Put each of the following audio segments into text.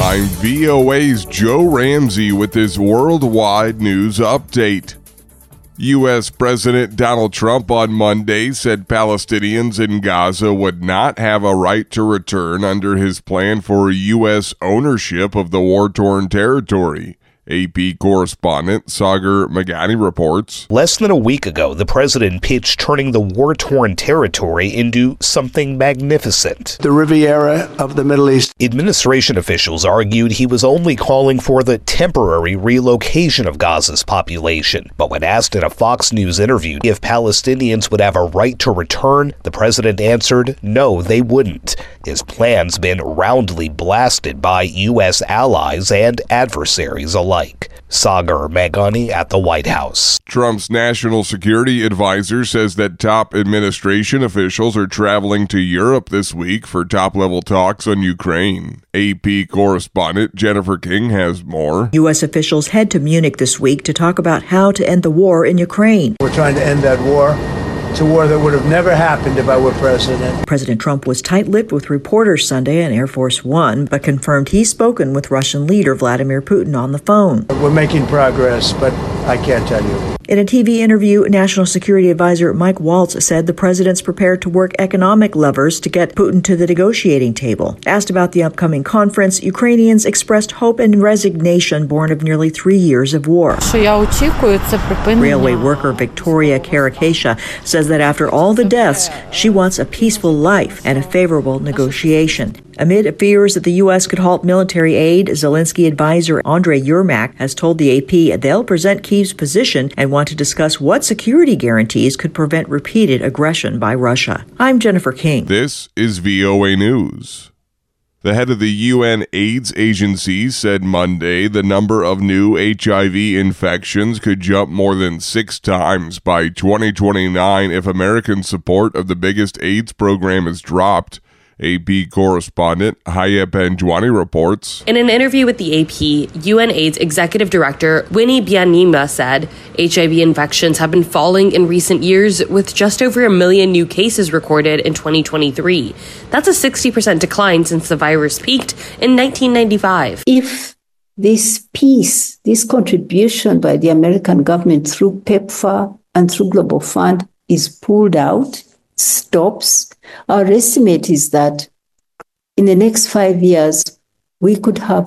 I'm VOA's Joe Ramsey with this worldwide news update. U.S. President Donald Trump on Monday said Palestinians in Gaza would not have a right to return under his plan for U.S. ownership of the war-torn territory. AP correspondent Sagar Meghani reports. Less than a week ago, the president pitched turning the war-torn territory into something magnificent. The Riviera of the Middle East. Administration officials argued he was only calling for the temporary relocation of Gaza's population. But when asked in a Fox News interview if Palestinians would have a right to return, the president answered no, they wouldn't. His plan's been roundly blasted by U.S. allies and adversaries alike. Sagar Meghani at the White House. Trump's national security advisor says that top administration officials are traveling to Europe this week for top-level talks on Ukraine. AP correspondent Jennifer King has more. U.S. officials head to Munich this week to talk about how to end the war in Ukraine. We're trying to end that war. It's a war that would have never happened if I were president. President Trump was tight-lipped with reporters Sunday on Air Force One, but confirmed he's spoken with Russian leader Vladimir Putin on the phone. We're making progress, but I can't tell you. In a TV interview, National Security Advisor Mike Waltz said the president's prepared to work economic levers to get Putin to the negotiating table. Asked about the upcoming conference, Ukrainians expressed hope and resignation born of nearly 3 years of war. Railway worker Victoria Karakesha says that after all the deaths, she wants a peaceful life and a favorable negotiation. Amid fears that the U.S. could halt military aid, Zelensky advisor Andrei Yermak has told the AP they'll present Kyiv's position and want to discuss what security guarantees could prevent repeated aggression by Russia. I'm Jennifer King. This is VOA News. The head of the UN AIDS Agency said Monday the number of new HIV infections could jump more than 6 times by 2029 if American support of the biggest AIDS program is dropped. AP correspondent Haya Panjwani reports. In an interview with the AP, UN AIDS Executive Director Winnie Byanyima said HIV infections have been falling in recent years, with just over 1 million new cases recorded in 2023. That's a 60% decline since the virus peaked in 1995. If this piece, this contribution by the American government through PEPFAR and through Global Fund is pulled out, stops, our estimate is that in the next 5 years, we could have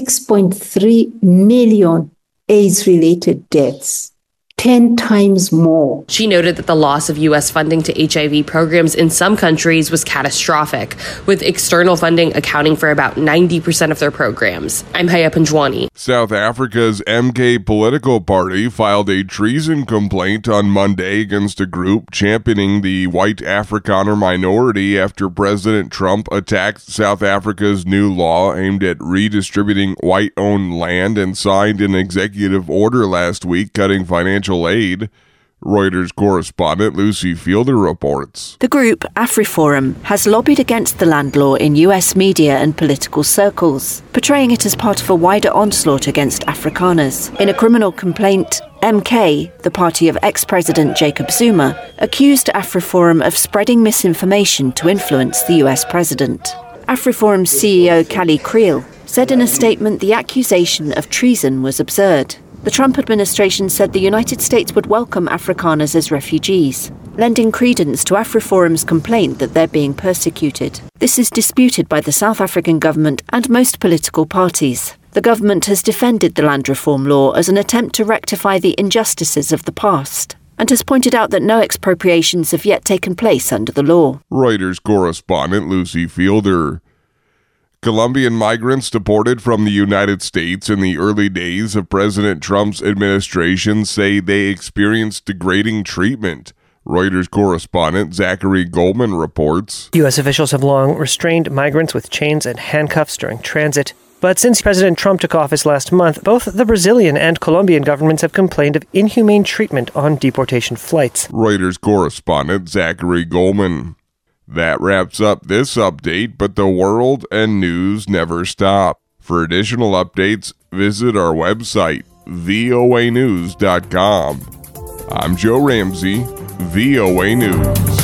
6.3 million AIDS-related deaths, 10 times more. She noted that the loss of U.S. funding to HIV programs in some countries was catastrophic, with external funding accounting for about 90% of their programs. I'm Haya Panjwani. South Africa's MK political party filed a treason complaint on Monday against a group championing the white Afrikaner minority after President Trump attacked South Africa's new law aimed at redistributing white-owned land and signed an executive order last week cutting financial aid. Reuters correspondent Lucy Fielder reports. The group, AfriForum, has lobbied against the land law in US media and political circles, portraying it as part of a wider onslaught against Afrikaners. In a criminal complaint, MK, the party of ex-President Jacob Zuma, accused AfriForum of spreading misinformation to influence the US president. AfriForum's CEO Callie Creel said in a statement the accusation of treason was absurd. The Trump administration said the United States would welcome Afrikaners as refugees, lending credence to AfriForum's complaint that they're being persecuted. This is disputed by the South African government and most political parties. The government has defended the land reform law as an attempt to rectify the injustices of the past, and has pointed out that no expropriations have yet taken place under the law. Reuters correspondent Lucy Fielder. Colombian migrants deported from the United States in the early days of President Trump's administration say they experienced degrading treatment. Reuters correspondent Zachary Goldman reports. U.S. officials have long restrained migrants with chains and handcuffs during transit. But since President Trump took office last month, both the Brazilian and Colombian governments have complained of inhumane treatment on deportation flights. Reuters correspondent Zachary Goldman. That wraps up this update, but the world and news never stop. For additional updates, visit our website, voanews.com. I'm Joe Ramsey, VOA News.